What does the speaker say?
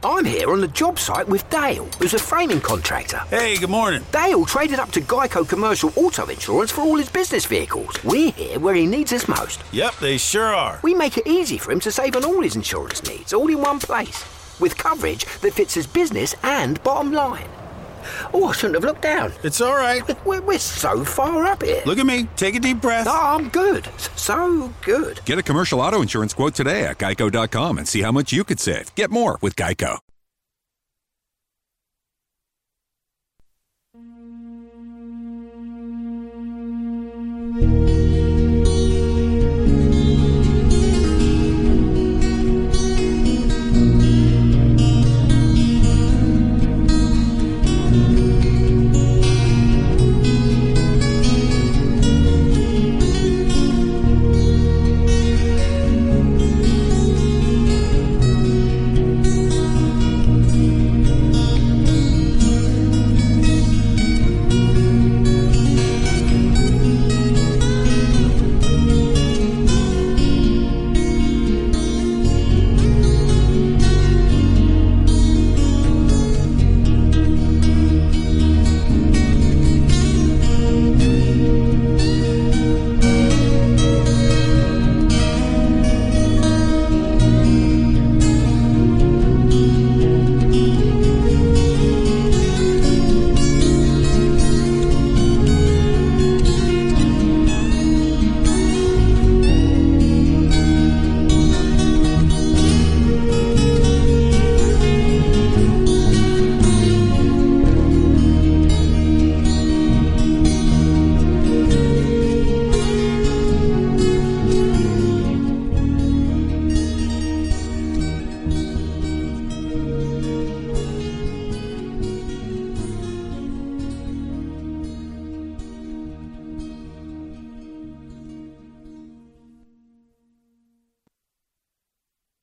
I'm here on the job site with Dale, who's a framing contractor. Hey, good morning. Dale traded up to Geico Commercial Auto Insurance for all his business vehicles. We're here where he needs us most. Yep, they sure are. We make it easy for him to save on all his insurance needs, all in one place, with coverage that fits his business and bottom line. Oh, I shouldn't have looked down. It's all right. We're so far up here. Look at me. Take a deep breath. Oh, I'm good. So good. Get a commercial auto insurance quote today at geico.com and see how much you could save. Get more with Geico.